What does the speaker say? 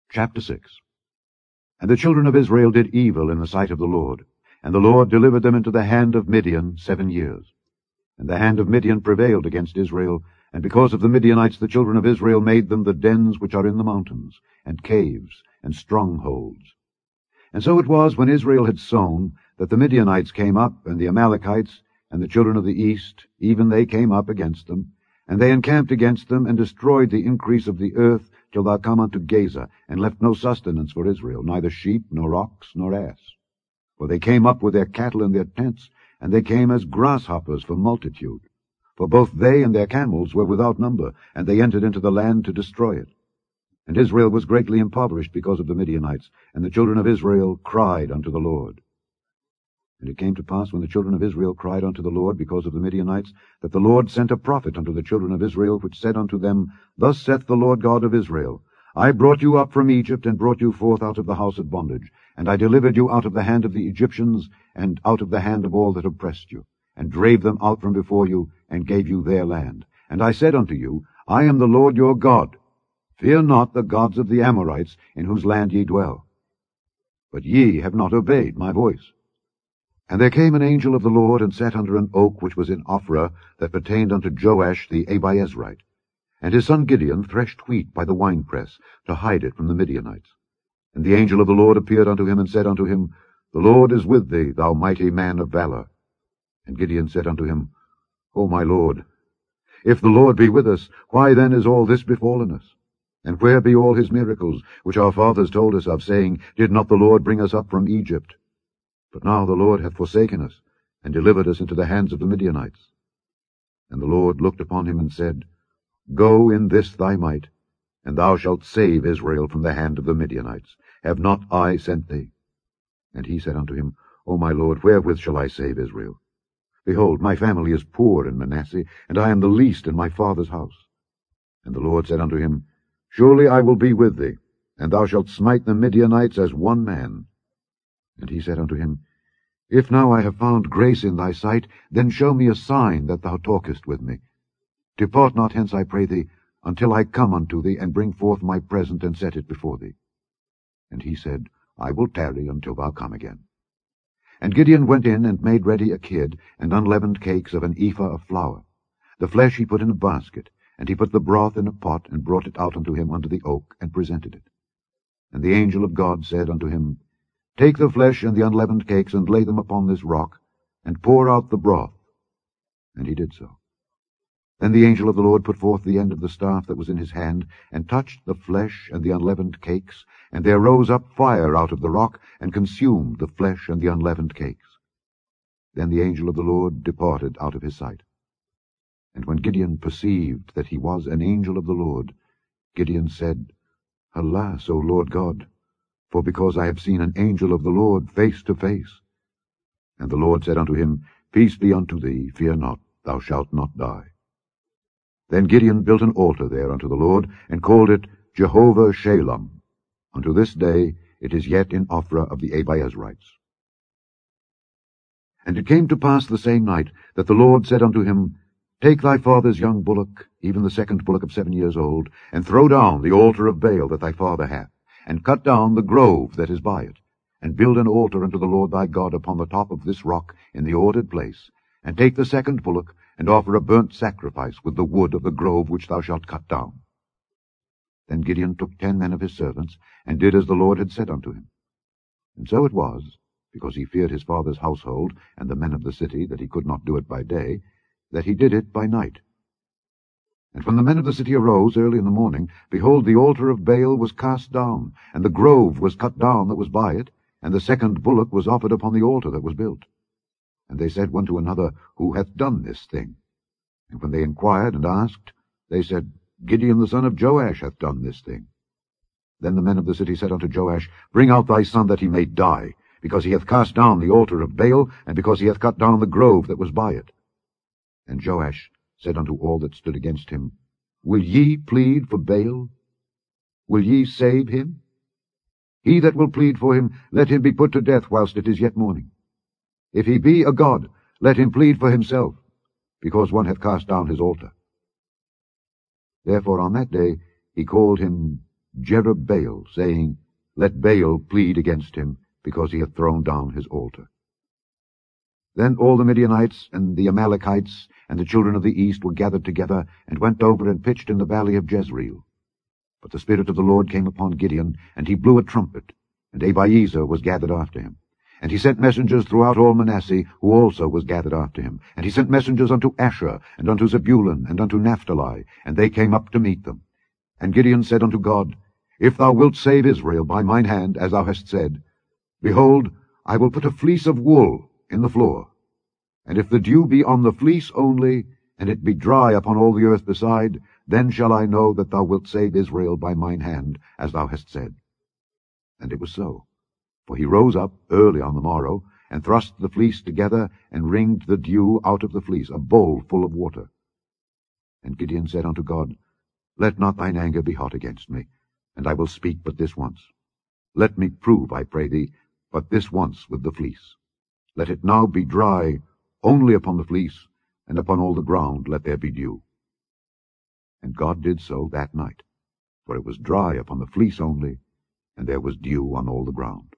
Chapter 6. And the children of Israel did evil in the sight of the Lord, and the Lord delivered them into the hand of Midian 7 years. And the hand of Midian prevailed against Israel, and because of the Midianites the children of Israel made them the dens which are in the mountains, and caves, and strongholds. And so it was, when Israel had sown, that the Midianites came up, and the Amalekites, and the children of the east, even they came up against them, and they encamped against them, and destroyed the increase of the earth, till thou come unto Gaza, and left no sustenance for Israel, neither sheep, nor ox, nor ass. For they came up with their cattle and their tents, and they came as grasshoppers for multitude. For both they and their camels were without number, and they entered into the land to destroy it. And Israel was greatly impoverished because of the Midianites, and the children of Israel cried unto the Lord. And it came to pass, when the children of Israel cried unto the Lord because of the Midianites, that the Lord sent a prophet unto the children of Israel, which said unto them, Thus saith the Lord God of Israel, I brought you up from Egypt, and brought you forth out of the house of bondage, and I delivered you out of the hand of the Egyptians, and out of the hand of all that oppressed you, and drave them out from before you, and gave you their land. And I said unto you, I am the Lord your God. Fear not the gods of the Amorites, in whose land ye dwell. But ye have not obeyed my voice. And there came an angel of the Lord, and sat under an oak which was in Ophrah, that pertained unto Joash the Abiezrite. And his son Gideon threshed wheat by the winepress, to hide it from the Midianites. And the angel of the Lord appeared unto him, and said unto him, The Lord is with thee, thou mighty man of valor. And Gideon said unto him, O my Lord, if the Lord be with us, why then is all this befallen us? And where be all his miracles, which our fathers told us of, saying, Did not the Lord bring us up from Egypt? But now the Lord hath forsaken us, and delivered us into the hands of the Midianites. And the Lord looked upon him, and said, Go in this thy might, and thou shalt save Israel from the hand of the Midianites. Have not I sent thee? And he said unto him, O my Lord, wherewith shall I save Israel? Behold, my family is poor in Manasseh, and I am the least in my father's house. And the Lord said unto him, Surely I will be with thee, and thou shalt smite the Midianites as one man. And he said unto him, If now I have found grace in thy sight, then show me a sign that thou talkest with me. Depart not hence, I pray thee, until I come unto thee, and bring forth my present, and set it before thee. And he said, I will tarry until thou come again. And Gideon went in, and made ready a kid, and unleavened cakes of an ephah of flour. The flesh he put in a basket, and he put the broth in a pot, and brought it out unto him unto the oak, and presented it. And the angel of God said unto him, Take the flesh and the unleavened cakes, and lay them upon this rock, and pour out the broth. And he did so. Then the angel of the Lord put forth the end of the staff that was in his hand, and touched the flesh and the unleavened cakes, and there rose up fire out of the rock, and consumed the flesh and the unleavened cakes. Then the angel of the Lord departed out of his sight. And when Gideon perceived that he was an angel of the Lord, Gideon said, Alas, O Lord God, for because I have seen an angel of the Lord face to face. And the Lord said unto him, Peace be unto thee, fear not, thou shalt not die. Then Gideon built an altar there unto the Lord, and called it Jehovah Shalom. Unto this day it is yet in Ophrah of the Abiezrites. And it came to pass the same night that the Lord said unto him, Take thy father's young bullock, even the second bullock of 7 years old, and throw down the altar of Baal that thy father hath, and cut down the grove that is by it, and build an altar unto the Lord thy God upon the top of this rock in the ordered place, and take the second bullock, and offer a burnt sacrifice with the wood of the grove which thou shalt cut down. Then Gideon took 10 men of his servants, and did as the Lord had said unto him. And so it was, because he feared his father's household and the men of the city, that he could not do it by day, that he did it by night. And when the men of the city arose early in the morning, behold, the altar of Baal was cast down, and the grove was cut down that was by it, and the second bullock was offered upon the altar that was built. And they said one to another, Who hath done this thing? And when they inquired and asked, they said, Gideon the son of Joash hath done this thing. Then the men of the city said unto Joash, Bring out thy son, that he may die, because he hath cast down the altar of Baal, and because he hath cut down the grove that was by it. And Joash said unto all that stood against him, Will ye plead for Baal? Will ye save him? He that will plead for him, let him be put to death whilst it is yet morning. If he be a god, let him plead for himself, because one hath cast down his altar. Therefore on that day he called him Jerubbaal, saying, Let Baal plead against him, because he hath thrown down his altar. Then all the Midianites and the Amalekites and the children of the east were gathered together, and went over and pitched in the valley of Jezreel. But the Spirit of the Lord came upon Gideon, and he blew a trumpet, and Abiezer was gathered after him. And he sent messengers throughout all Manasseh, who also was gathered after him. And he sent messengers unto Asher, and unto Zebulun, and unto Naphtali, and they came up to meet them. And Gideon said unto God, If thou wilt save Israel by mine hand, as thou hast said, behold, I will put a fleece of wool in the floor. And if the dew be on the fleece only, and it be dry upon all the earth beside, then shall I know that thou wilt save Israel by mine hand, as thou hast said. And it was so. For he rose up early on the morrow, and thrust the fleece together, and wringed the dew out of the fleece, a bowl full of water. And Gideon said unto God, Let not thine anger be hot against me, and I will speak but this once. Let me prove, I pray thee, but this once with the fleece. Let it now be dry only upon the fleece, and upon all the ground let there be dew. And God did so that night, for it was dry upon the fleece only, and there was dew on all the ground.